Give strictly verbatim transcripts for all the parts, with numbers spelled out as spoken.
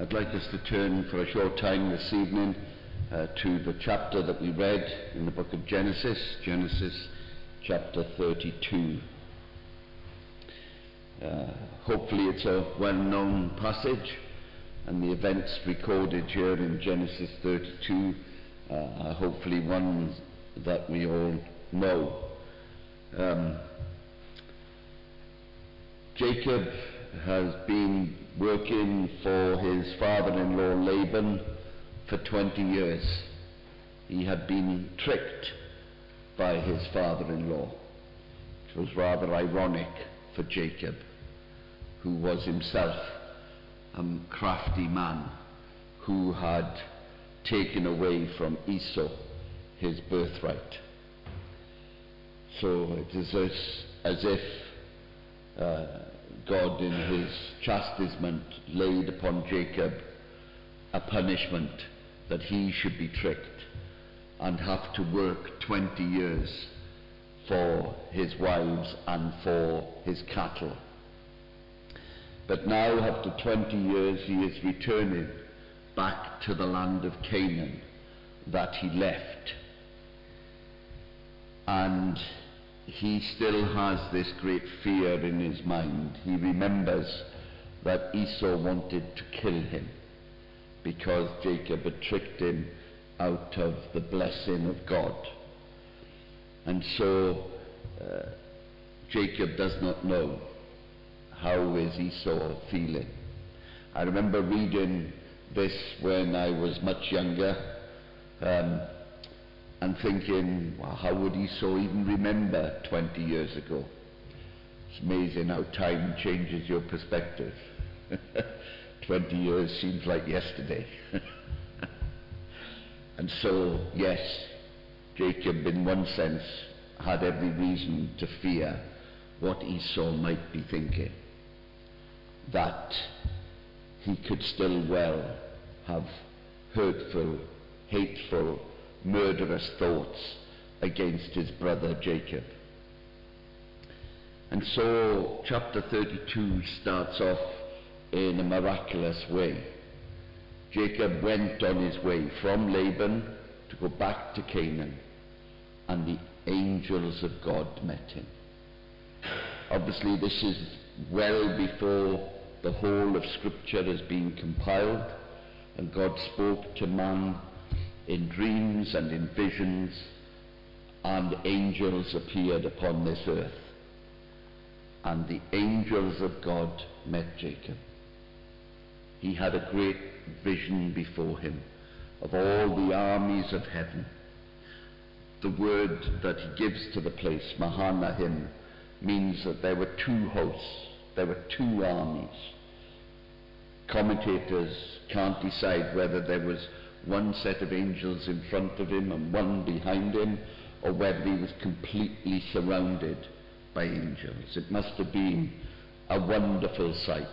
I'd like us to turn for a short time this evening uh, to the chapter that we read in the book of Genesis, Genesis chapter thirty-two. Uh, hopefully it's a well-known passage, and the events recorded here in Genesis thirty-two uh, are hopefully ones that we all know. Um, Jacob has been working for his father-in-law Laban for twenty years. He had been tricked by his father-in-law, which was rather ironic for Jacob, who was himself a crafty man who had taken away from Esau his birthright. So it is as, as if uh, God in his chastisement laid upon Jacob a punishment that he should be tricked and have to work twenty years for his wives and for his cattle. But now, after twenty years, he is returning back to the land of Canaan that he left. And he still has this great fear in his mind. He remembers that Esau wanted to kill him because Jacob had tricked him out of the blessing of God. And so uh, Jacob does not know how is Esau feeling. I remember reading this when I was much younger, um, and thinking, well, how would Esau even remember twenty years ago? It's amazing how time changes your perspective. twenty years seems like yesterday. And so, yes, Jacob in one sense had every reason to fear what Esau might be thinking, that he could still well have hurtful, hateful, murderous thoughts against his brother Jacob. And so chapter thirty-two starts off in a miraculous way. Jacob went on his way from Laban to go back to Canaan, and the angels of God met him. Obviously this is well before the whole of Scripture has been compiled, and God spoke to man in dreams and in visions, and angels appeared upon this earth. And the angels of God met Jacob. He had a great vision before him of all the armies of heaven. The word that he gives to the place, Mahanaim, means that there were two hosts, there were two armies. Commentators can't decide whether there was one set of angels in front of him and one behind him, or whether he was completely surrounded by angels. It must have been a wonderful sight.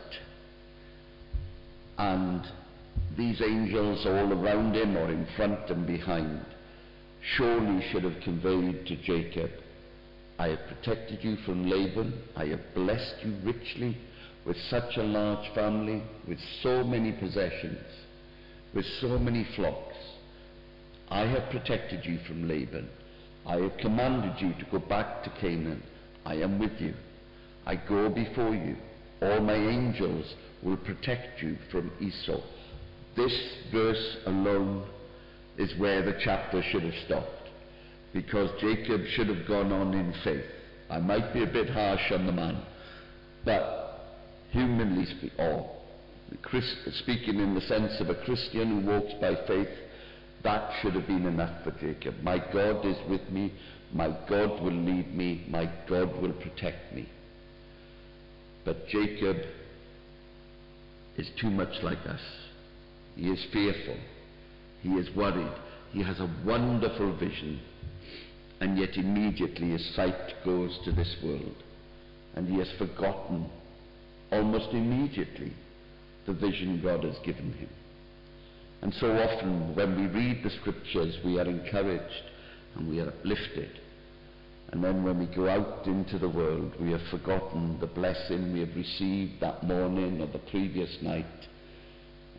And these angels all around him or in front and behind surely should have conveyed to Jacob, I have protected you from Laban, I have blessed you richly with such a large family, with so many possessions, with so many flocks. I have protected you from Laban. I have commanded you to go back to Canaan. I am with you. I go before you. All my angels will protect you from Esau. This verse alone is where the chapter should have stopped, because Jacob should have gone on in faith. I might be a bit harsh on the man, but humanly speaking, or Christ, speaking in the sense of a Christian who walks by faith, that should have been enough for Jacob. My God is with me, my God will lead me, my God will protect me. But Jacob is too much like us. He is fearful, he is worried, he has a wonderful vision, and yet immediately his sight goes to this world, and he has forgotten almost immediately the vision God has given him. And so often when we read the Scriptures, we are encouraged and we are uplifted, and then when we go out into the world, we have forgotten the blessing we have received that morning or the previous night,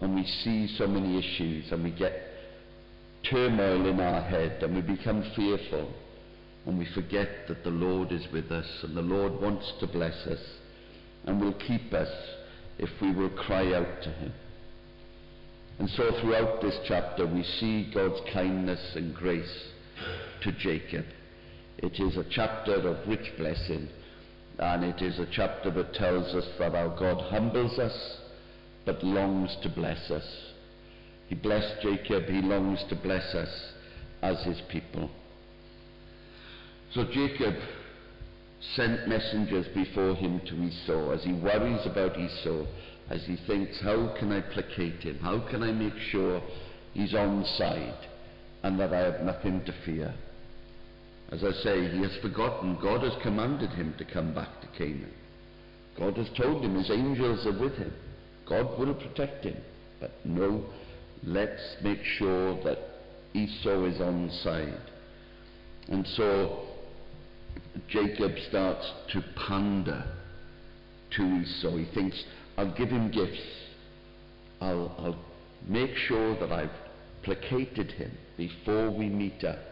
and we see so many issues, and we get turmoil in our head, and we become fearful, and we forget that the Lord is with us, and the Lord wants to bless us, and will keep us if we will cry out to him. And so throughout this chapter we see God's kindness and grace to Jacob. It is a chapter of rich blessing, and it is a chapter that tells us that our God humbles us but longs to bless us. He blessed Jacob, he longs to bless us as his people. So Jacob sent messengers before him to Esau as he worries about Esau, as he thinks, how can I placate him? How can I make sure he's on side and that I have nothing to fear? As I say, he has forgotten God has commanded him to come back to Canaan. God has told him his angels are with him. God will protect him. But no, let's make sure that Esau is on side. And so Jacob starts to pander to Esau. He thinks, I'll give him gifts. I'll, I'll make sure that I've placated him before we meet up.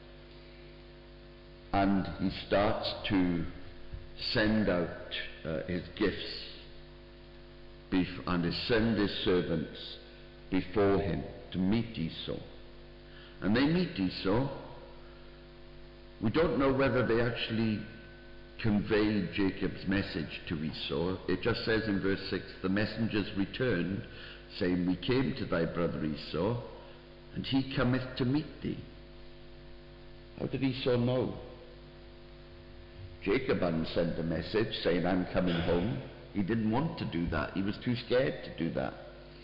And he starts to send out uh, his gifts bef- and he send his servants before him to meet Esau. And they meet Esau. We don't know whether they actually conveyed Jacob's message to Esau. It just says in verse six, the messengers returned, saying, we came to thy brother Esau, and he cometh to meet thee. How did Esau know? Jacob hadn't sent a message saying, I'm coming home. He didn't want to do that. He was too scared to do that.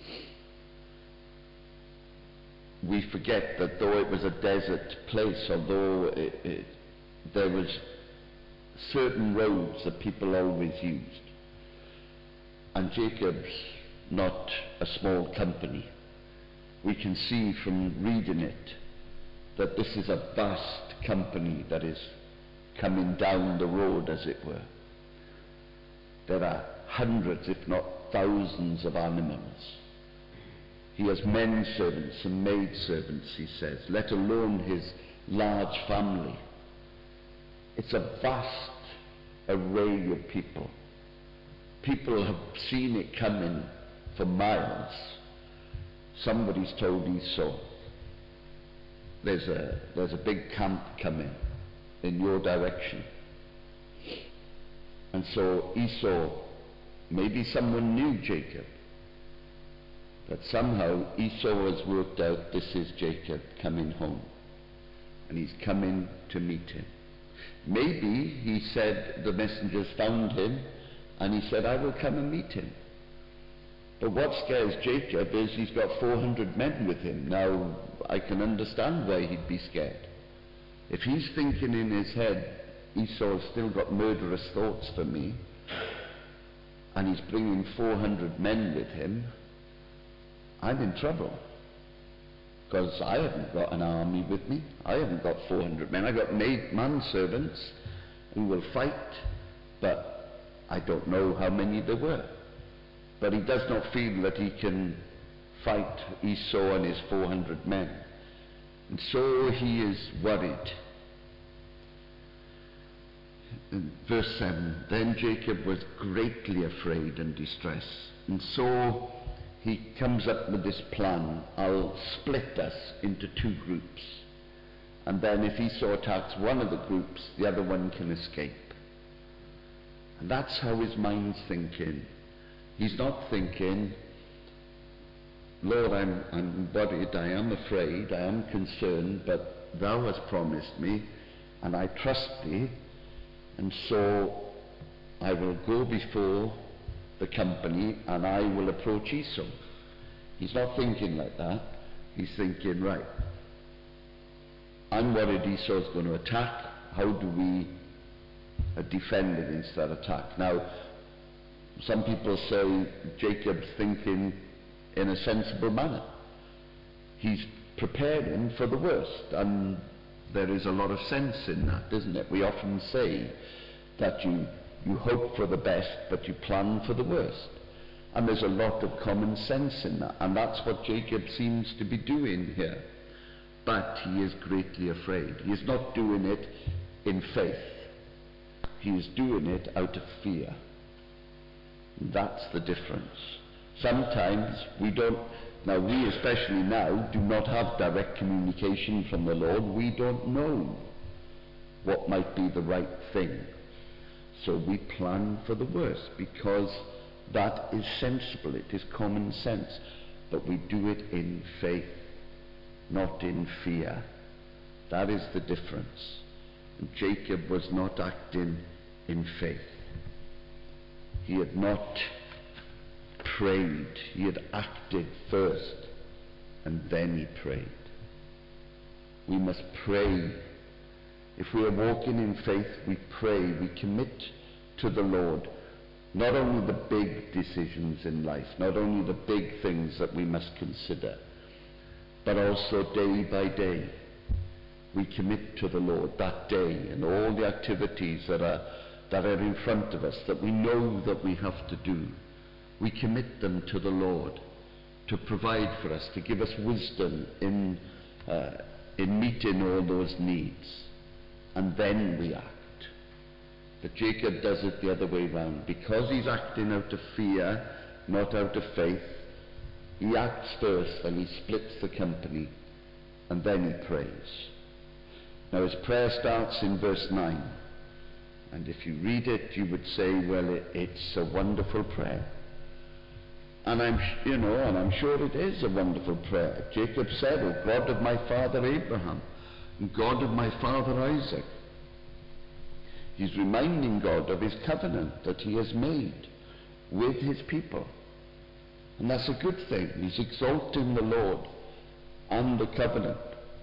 We forget that though it was a desert place, although it, it, there was certain roads that people always used, and Jacob's not a small company. We can see from reading it that this is a vast company that is coming down the road, as it were. There are hundreds, if not thousands, of animals. He has men servants and maid servants, he says, let alone his large family. It's a vast array of people. People have seen it coming for miles. Somebody's told Esau, there's a, there's a big camp coming in your direction. And so Esau, maybe someone knew Jacob, but somehow Esau has worked out this is Jacob coming home, and he's coming to meet him. Maybe he said the messengers found him and he said, I will come and meet him. But what scares Jacob is he's got four hundred men with him. Now I can understand why he'd be scared. If he's thinking in his head, Esau's still got murderous thoughts for me, and he's bringing four hundred men with him, I'm in trouble. Because I haven't got an army with me. I haven't got four hundred men. I've got maid manservants who will fight, but I don't know how many there were. But he does not feel that he can fight Esau and his four hundred men. And so he is worried. In verse seven, then Jacob was greatly afraid and distressed. And so he comes up with this plan. I'll split us into two groups. And then if Esau attacks one of the groups, the other one can escape. And that's how his mind's thinking. He's not thinking, Lord, I'm, I'm worried, I am afraid, I am concerned, but thou hast promised me, and I trust thee, and so I will go before the company and I will approach Esau. He's not thinking like that. He's thinking, right, I'm worried Esau's going to attack. How do we uh, defend against that attack? Now, some people say Jacob's thinking in a sensible manner. He's preparing for the worst, and there is a lot of sense in that, isn't it? We often say that you, you hope for the best, but you plan for the worst. And there's a lot of common sense in that, and that's what Jacob seems to be doing here. But he is greatly afraid. He is not doing it in faith. He is doing it out of fear. That's the difference. Sometimes we don't, now we especially now, do not have direct communication from the Lord. We don't know what might be the right thing. So we plan for the worst, because that is sensible, it is common sense. But we do it in faith, not in fear. That is the difference. And Jacob was not acting in faith. He had not prayed. He had acted first, and then he prayed. We must pray. If we are walking in faith, we pray, we commit to the Lord. Not only the big decisions in life, not only the big things that we must consider, but also day by day. We commit to the Lord that day and all the activities that are, that are in front of us, that we know that we have to do. We commit them to the Lord to provide for us, to give us wisdom in, uh, in meeting all those needs. And then we act. But Jacob does it the other way round. Because he's acting out of fear, not out of faith, he acts first and he splits the company, and then he prays. Now his prayer starts in verse nine. And if you read it, you would say, well, it, it's a wonderful prayer. And I'm, you know, and I'm sure it is a wonderful prayer. Jacob said, O God of my father Abraham, and God of my father Isaac. He's reminding God of his covenant that he has made with his people. And that's a good thing. He's exalting the Lord and the covenant.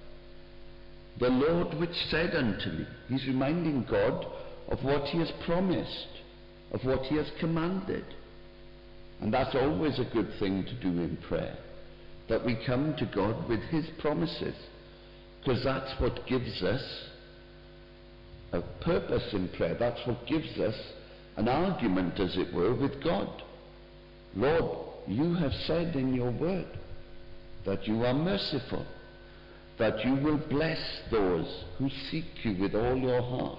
The Lord which said unto me. He's reminding God of what he has promised, of what he has commanded. And that's always a good thing to do in prayer, that we come to God with his promises, because that's what gives us a purpose in prayer. That's what gives us an argument, as it were, with God. Lord, you have said in your word that you are merciful, that you will bless those who seek you with all your heart.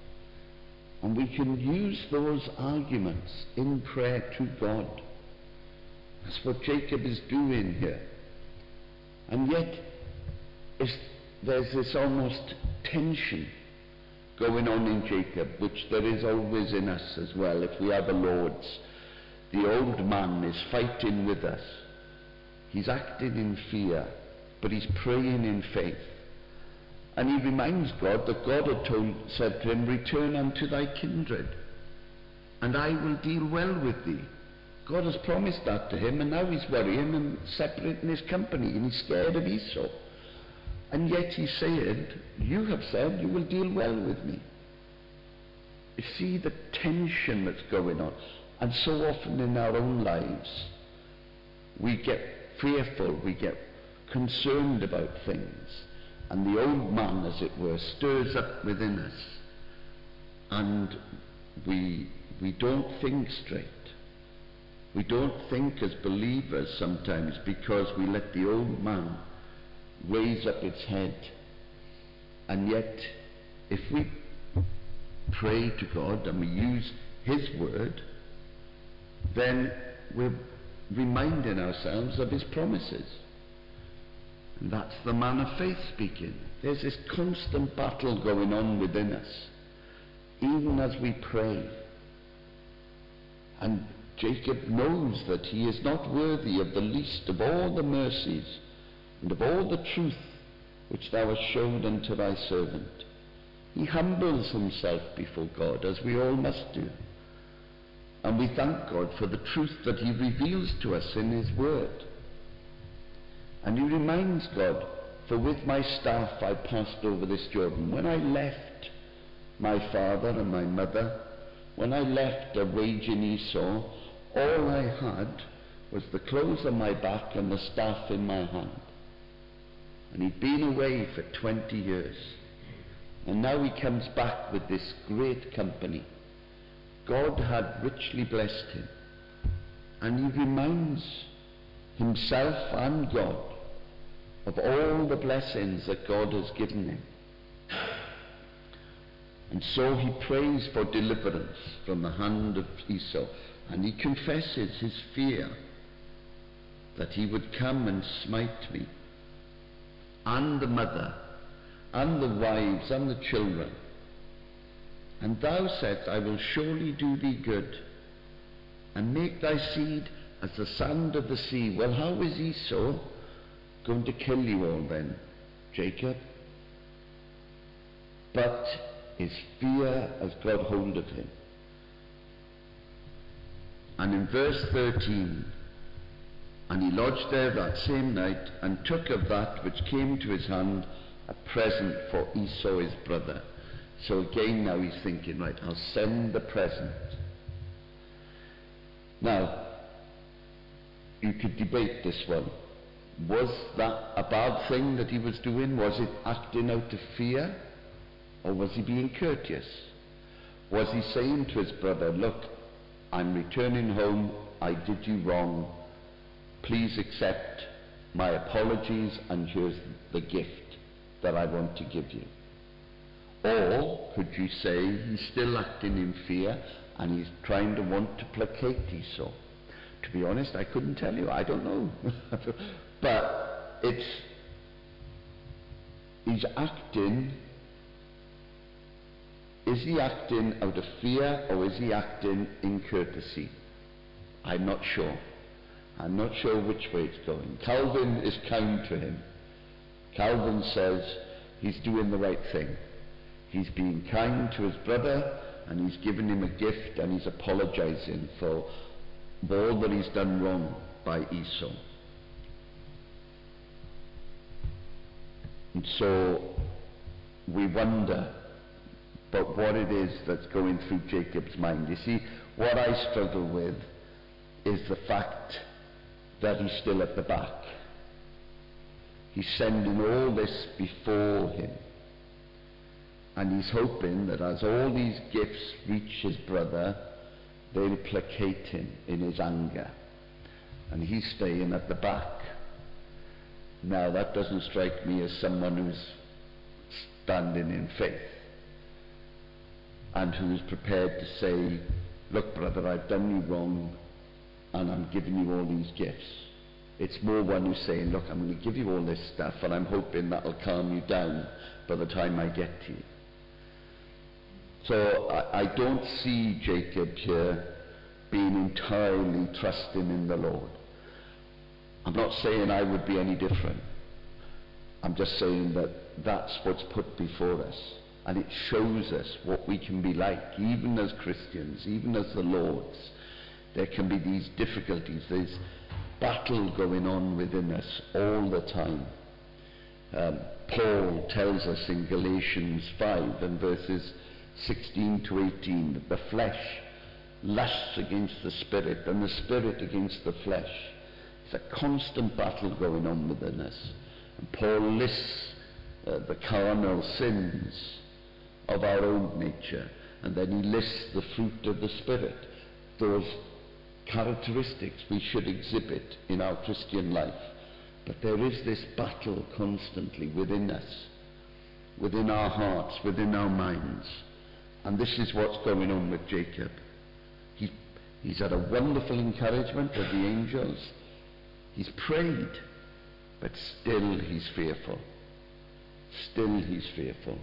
And we can use those arguments in prayer to God. That's what Jacob is doing here. And yet, it's, there's this almost tension going on in Jacob, which there is always in us as well, if we are the Lord's. The old man is fighting with us. He's acting in fear, but he's praying in faith. And he reminds God that God had told, said to him, return unto thy kindred, and I will deal well with thee. God has promised that to him, and now he's worrying and separating his company, and he's scared of Esau. And yet he said, you have said you will deal well with me. You see the tension that's going on. And so often in our own lives, we get fearful, we get concerned about things. And the old man, as it were, stirs up within us. And we, we don't think straight. We don't think as believers sometimes, because we let the old man raise up its head. And yet, if we pray to God and we use his word, then we're reminding ourselves of his promises. And that's the man of faith speaking. There's this constant battle going on within us, even as we pray. And Jacob knows that he is not worthy of the least of all the mercies and of all the truth which thou hast shown unto thy servant. He humbles himself before God, as we all must do. And we thank God for the truth that he reveals to us in his word. And he reminds God, for with my staff I passed over this Jordan. When I left my father and my mother, when I left a raging Esau, all I had was the clothes on my back and the staff in my hand. And he'd been away for twenty years. And now he comes back with this great company. God had richly blessed him. and he reminds himself and God of all the blessings that God has given him. And so he prays for deliverance from the hand of Esau, and he confesses his fear that he would come and smite me, and the mother, and the wives, and the children. And thou saidst, I will surely do thee good, and make thy seed as the sand of the sea. Well, how is Esau going to kill you all then, Jacob? But his fear has got hold of him. And in verse thirteen, and he lodged there that same night, and took of that which came to his hand a present for Esau his brother. So again now he's thinking, right, I'll send the present. Now, you could debate this one. Was that a bad thing that he was doing? Was it acting out of fear? Or was he being courteous? Was he saying to his brother, look, I'm returning home, I did you wrong, please accept my apologies, and here's the gift that I want to give you? Or could you say he's still acting in fear and he's trying to want to placate Esau? To be honest, I couldn't tell you. I don't know. But it's, he's acting, is he acting out of fear, or is he acting in courtesy? I'm not sure. I'm not sure which way it's going. Calvin is kind to him. Calvin says he's doing the right thing. He's being kind to his brother, and he's given him a gift, and he's apologizing for all that he's done wrong by Esau. And so we wonder about what it is that's going through Jacob's mind. You see, what I struggle with is the fact that he's still at the back. He's sending all this before him. And he's hoping that as all these gifts reach his brother, they'll placate him in his anger. And he's staying at the back. Now, that doesn't strike me as someone who's standing in faith and who's prepared to say, look, brother, I've done you wrong, and I'm giving you all these gifts. It's more one who's saying, look, I'm going to give you all this stuff, and I'm hoping that'll calm you down by the time I get to you. So I, I don't see Jacob here being entirely trusting in the Lord. I'm not saying I would be any different. I'm just saying that that's what's put before us. And it shows us what we can be like, even as Christians, even as the Lord's. There can be these difficulties, there's battle going on within us all the time. Um, Paul tells us in Galatians five and verses sixteen to eighteen that the flesh lusts against the spirit and the spirit against the flesh. It's a constant battle going on within us. And Paul lists uh, the carnal sins of our own nature, and then he lists the fruit of the Spirit, those characteristics we should exhibit in our Christian life. But there is this battle constantly within us, within our hearts, within our minds. And this is what's going on with Jacob. He, he's had a wonderful encouragement of the angels. He's prayed, but still he's fearful. Still he's fearful.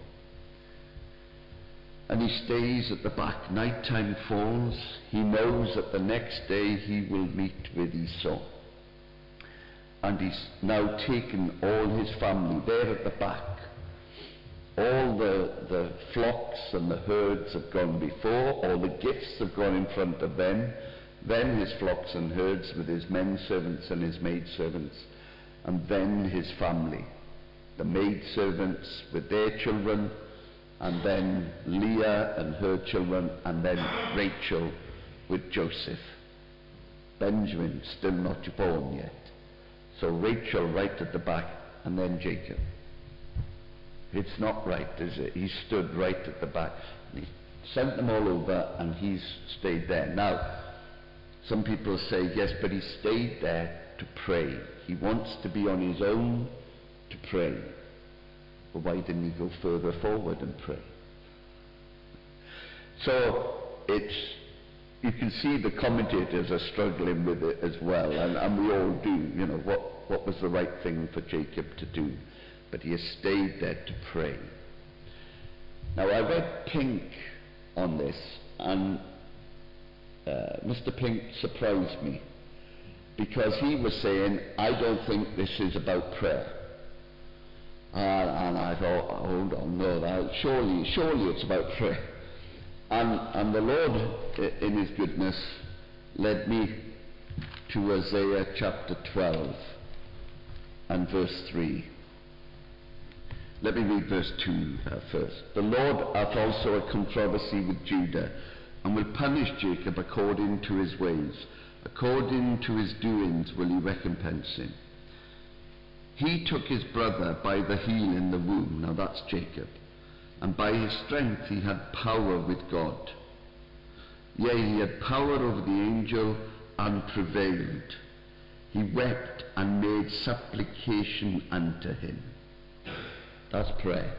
And he stays at the back. Night time falls. He knows that the next day he will meet with Esau. And he's now taken all his family there at the back. All the, the flocks and the herds have gone before. All the gifts have gone in front of them. Then his flocks and herds with his men servants and his maid servants. And then his family. The maid servants with their children, and then Leah and her children, and then Rachel with Joseph. Benjamin still not born yet. So Rachel right at the back, and then Jacob. It's not right, is it? He stood right at the back. He sent them all over, and he's stayed there. Now, Some people say, yes, but he stayed there to pray. He wants to be on his own to pray. But why didn't he go further forward and pray? So it's, you can see the commentators are struggling with it as well, and, and we all do. You know, what, what was the right thing for Jacob to do? But he has stayed there to pray. Now, I read Pink on this, and uh, Mister Pink surprised me, because he was saying, I don't think this is about prayer. And, and I thought, hold on, no, that, surely, surely it's about prayer. And, and the Lord, in his goodness, led me to Isaiah chapter twelve and verse three. Let me read verse two uh, first. The Lord hath also a controversy with Judah, and will punish Jacob according to his ways. According to his doings will he recompense him. He took his brother by the heel in the womb, now that's Jacob, and by his strength he had power with God. Yea, he had power over the angel and prevailed. He wept and made supplication unto him. That's prayer.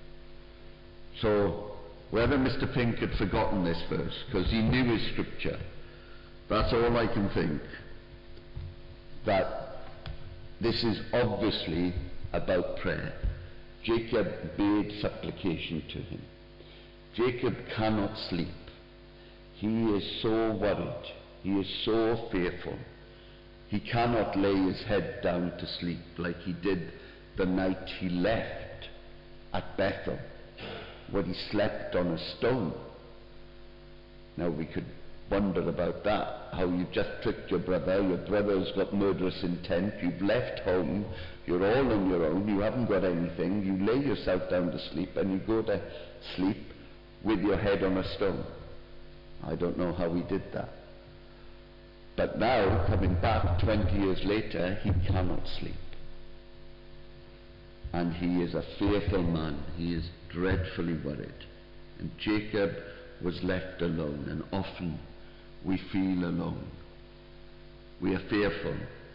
So, whether Mister Pink had forgotten this verse, because he knew his scripture, that's all I can think. That this is obviously about prayer. Jacob made supplication to him. Jacob cannot sleep. He is so worried. He is so fearful. He cannot lay his head down to sleep like he did the night he left at Bethel, where he slept on a stone. Now we could wonder about that, how you've just tricked your brother, your brother's got murderous intent, you've left home, you're all on your own, you haven't got anything, you lay yourself down to sleep and you go to sleep with your head on a stone. I don't know how he did that. But now, coming back twenty years later, he cannot sleep. And he is a fearful man. He is dreadfully worried. And Jacob was left alone, and often we feel alone. We are fearful,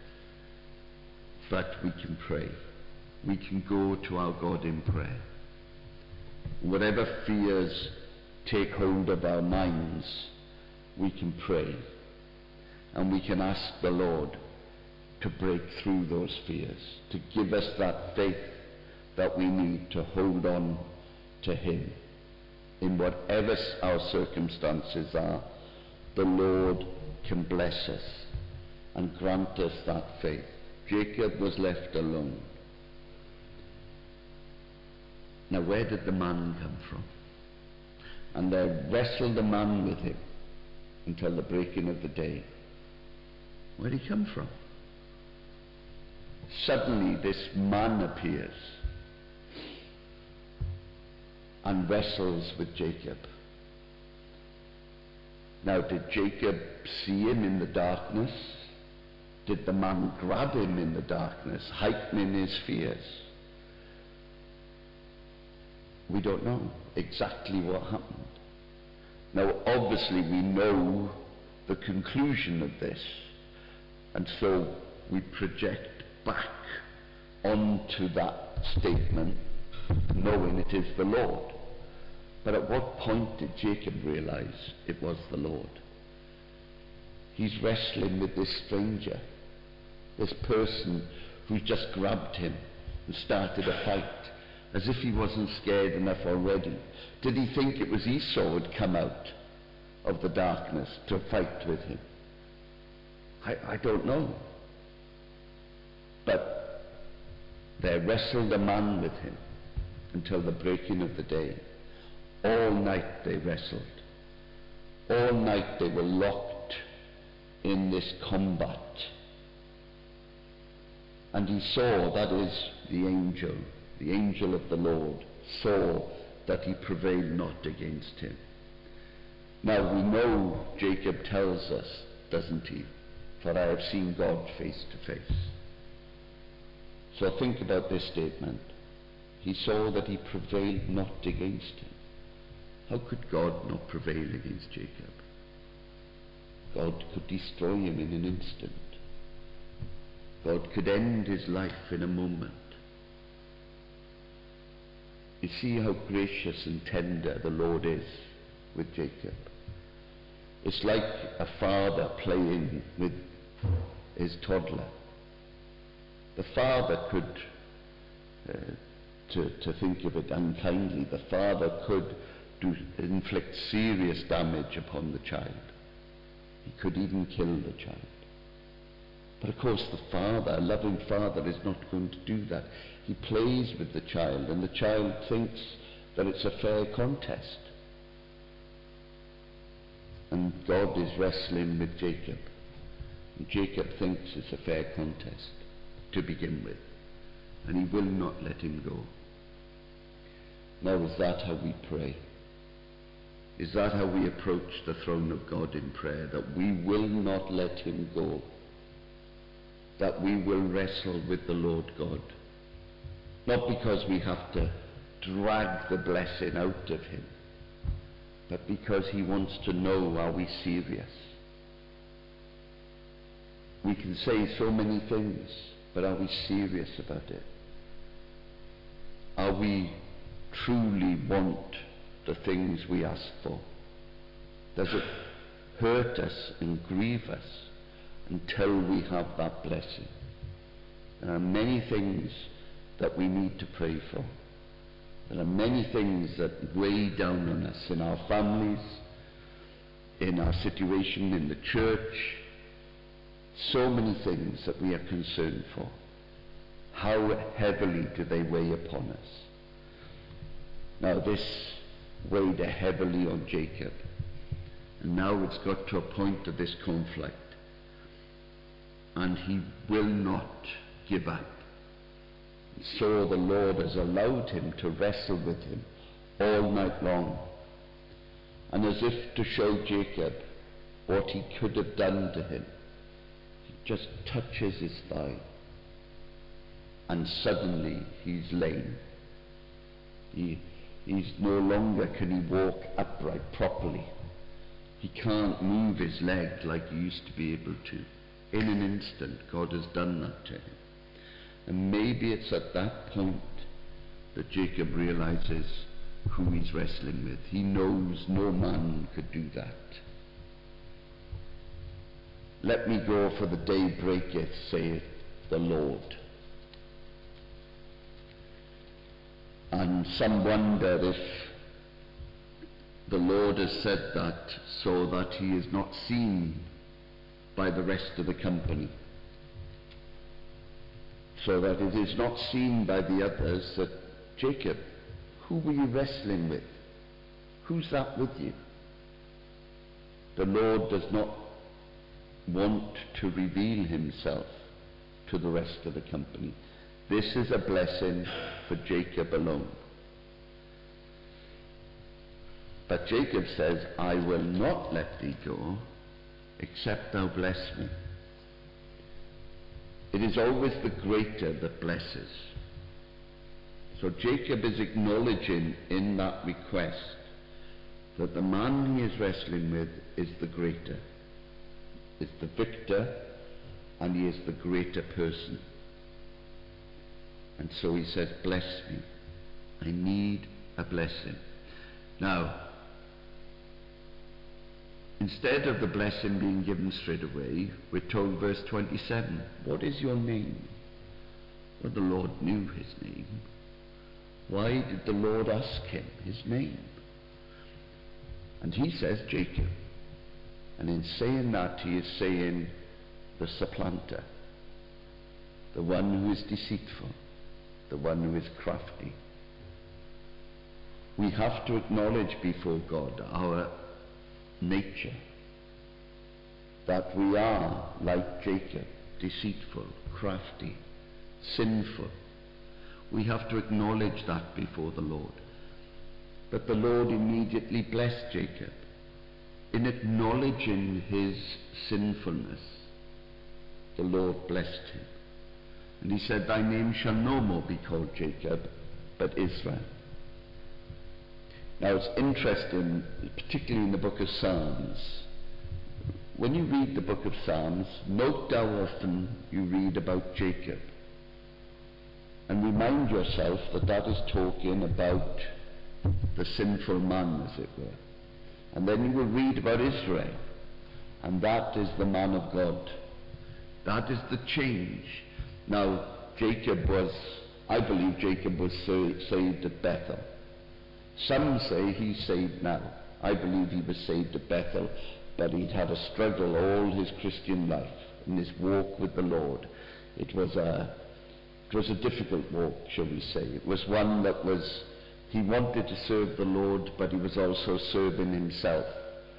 but we can pray. We can go to our God in prayer. Whatever fears take hold of our minds, we can pray. And we can ask the Lord to break through those fears, to give us that faith that we need to hold on to him. In whatever our circumstances are, the Lord can bless us and grant us that faith. Jacob was left alone. Now, where did the man come from? And there wrestled a man with him until the breaking of the day. Where did he come from? Suddenly this man appears and wrestles with Jacob. Now, did Jacob see him in the darkness? Did the man grab him in the darkness, heightening his fears? We don't know exactly what happened. Now, obviously we know the conclusion of this, and so we project back onto that statement, knowing it is the Lord. But at what point did Jacob realize it was the Lord? He's wrestling with this stranger, this person who just grabbed him and started a fight, as if he wasn't scared enough already. Did he think it was Esau who had come out of the darkness to fight with him? I, I don't know. But there wrestled a man with him until the breaking of the day. All night they wrestled. All night they were locked in this combat. And he saw, that is the angel, the angel of the Lord, saw that he prevailed not against him. Now we know Jacob tells us, doesn't he? For I have seen God face to face. So think about this statement. He saw that he prevailed not against him. How could God not prevail against Jacob? God could destroy him in an instant. God could end his life in a moment. You see how gracious and tender the Lord is with Jacob. It's like a father playing with his toddler. The father could, uh, to, to think of it unkindly, the father could do, inflict serious damage upon the child. He could even kill the child. But of course the father, a loving father, is not going to do that. He plays with the child, and the child thinks that it's a fair contest. And God is wrestling with Jacob. And Jacob thinks it's a fair contest to begin with. And he will not let him go. Now, is that how we pray? Is that how we approach the throne of God in prayer? That we will not let him go. That we will wrestle with the Lord God. Not because we have to drag the blessing out of him, but because he wants to know, are we serious? We can say so many things, but are we serious about it? Are we truly want the things we ask for? Does it hurt us and grieve us until we have that blessing? There are many things that we need to pray for. There are many things that weigh down on us in our families, in our situation in the church. So many things that we are concerned for. How heavily do they weigh upon us? Now this weighed heavily on Jacob, and now it's got to a point of this conflict, and he will not give up. So the Lord has allowed him to wrestle with him all night long, and as if to show Jacob what he could have done to him, he just touches his thigh, and suddenly he's lame. He, he's no longer can he walk upright properly. He can't move his leg like he used to be able to. In an instant, God has done that to him. And maybe it's at that point that Jacob realizes who he's wrestling with. He knows no man could do that. Let me go, for the day breaketh, saith the Lord. And some wonder if the Lord has said that so that he is not seen by the rest of the company, so that it is not seen by the others that, Jacob, who were you wrestling with? Who's that with you? The Lord does not want to reveal himself to the rest of the company. This is a blessing for Jacob alone. But Jacob says, I will not let thee go, except thou bless me. It is always the greater that blesses. So Jacob is acknowledging in that request that the man he is wrestling with is the greater, is the victor, and he is the greater person. And so he says, bless me. I need a blessing. Now, instead of the blessing being given straight away, we're told, verse twenty-seven, what is your name? Well, the Lord knew his name. Why did the Lord ask him his name? And he says, Jacob. And in saying that, he is saying the supplanter, the one who is deceitful, the one who is crafty. We have to acknowledge before God our nature, that we are like Jacob, deceitful, crafty, sinful. We have to acknowledge that before the Lord. But the Lord immediately blessed Jacob. In acknowledging his sinfulness, the Lord blessed him. And he said, thy name shall no more be called Jacob, but Israel. Now it's interesting, particularly in the book of Psalms, when you read the book of Psalms, note how often you read about Jacob. And remind yourself that that is talking about the sinful man, as it were. And then you will read about Israel, and that is the man of God. That is the change. Now, Jacob was, I believe Jacob was saved at Bethel. Some say he's saved now. I believe he was saved at Bethel, but he'd had a struggle all his Christian life in his walk with the Lord. It was a, it was a difficult walk, shall we say. It was one that was, he wanted to serve the Lord, but he was also serving himself.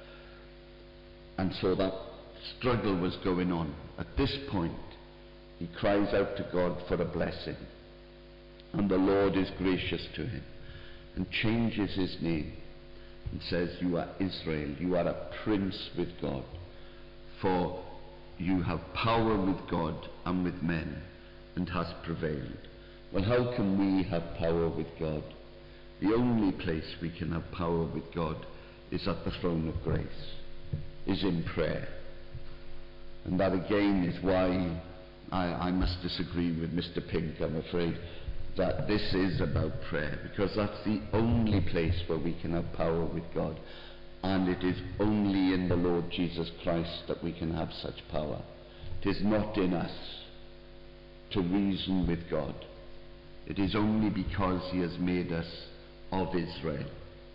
And so that struggle was going on. At this point, he cries out to God for a blessing. And the Lord is gracious to him and changes his name and says, you are Israel, you are a prince with God, for you have power with God and with men, and hast prevailed. Well, how can we have power with God? The only place we can have power with God is at the throne of grace, is in prayer. And that again is why I, I must disagree with Mister Pink, I'm afraid, that this is about prayer, because that's the only place where we can have power with God, and it is only in the Lord Jesus Christ that we can have such power. It is not in us to reason with God. It is only because he has made us of Israel,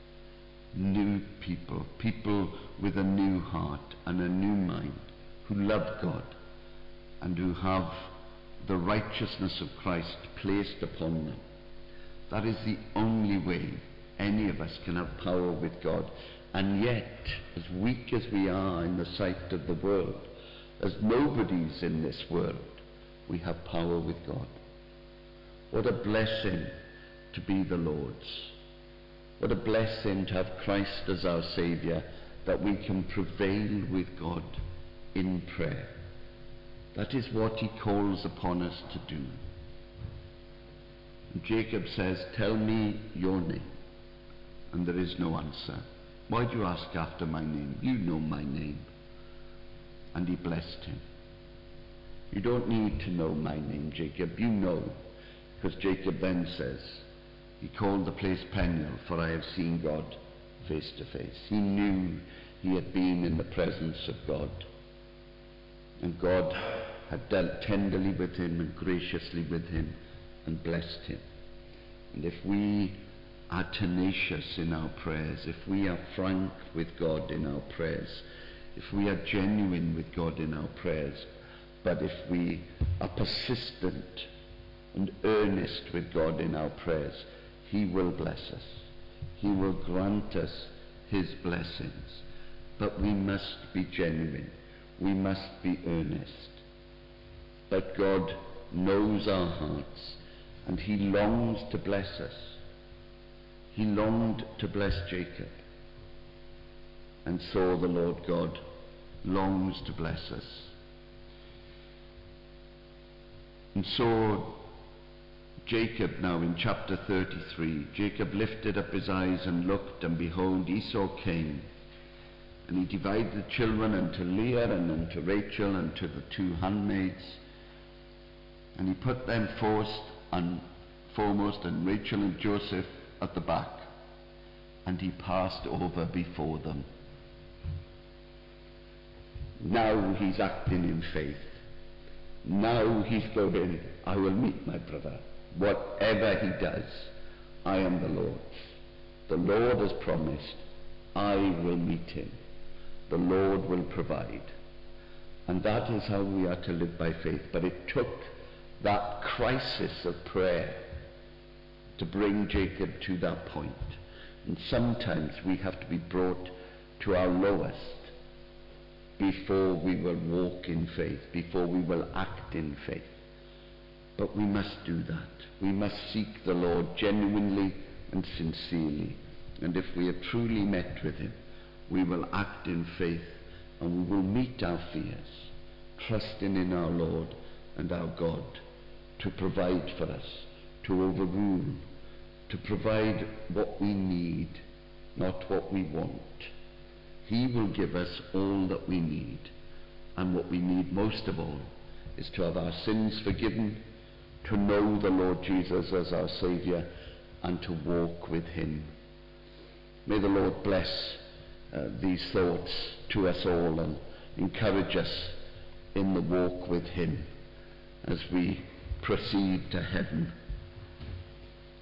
new people, people with a new heart and a new mind, who love God and who have the righteousness of Christ placed upon them. That is the only way any of us can have power with God. And yet, as weak as we are in the sight of the world, as nobodies in this world, we have power with God. What a blessing to be the Lord's. What a blessing to have Christ as our Saviour, that we can prevail with God in prayer. That is what he calls upon us to do. And Jacob says, tell me your name. And there is no answer. Why do you ask after my name? You know my name. And he blessed him. You don't need to know my name, Jacob. You know. Because Jacob then says, he called the place Peniel, for I have seen God face to face. He knew he had been in the presence of God. And God had dealt tenderly with him and graciously with him and blessed him. And if we are tenacious in our prayers, if we are frank with God in our prayers, if we are genuine with God in our prayers, but if we are persistent and earnest with God in our prayers, he will bless us. He will grant us his blessings. But we must be genuine. We must be earnest. But God knows our hearts, and he longs to bless us. He longed to bless Jacob. And so the Lord God longs to bless us. And so Jacob now in chapter thirty-three, Jacob lifted up his eyes and looked, and behold, Esau came. And he divided the children unto Leah and unto Rachel and to the two handmaids. And he put them first and foremost, and Rachel and Joseph at the back. And he passed over before them. Now he's acting in faith. Now he's going, I will meet my brother. Whatever he does, I am the Lord's. The Lord has promised, I will meet him. The Lord will provide. And that is how we are to live by faith. But it took that crisis of prayer to bring Jacob to that point. And sometimes we have to be brought to our lowest before we will walk in faith, before we will act in faith. But we must do that. We must seek the Lord genuinely and sincerely. And if we are truly met with him, we will act in faith, and we will meet our fears, trusting in our Lord and our God to provide for us, to overrule, to provide what we need, not what we want. He will give us all that we need. And what we need most of all is to have our sins forgiven, to know the Lord Jesus as our Saviour, and to walk with him. May the Lord bless uh, these thoughts to us all and encourage us in the walk with him as we proceed to heaven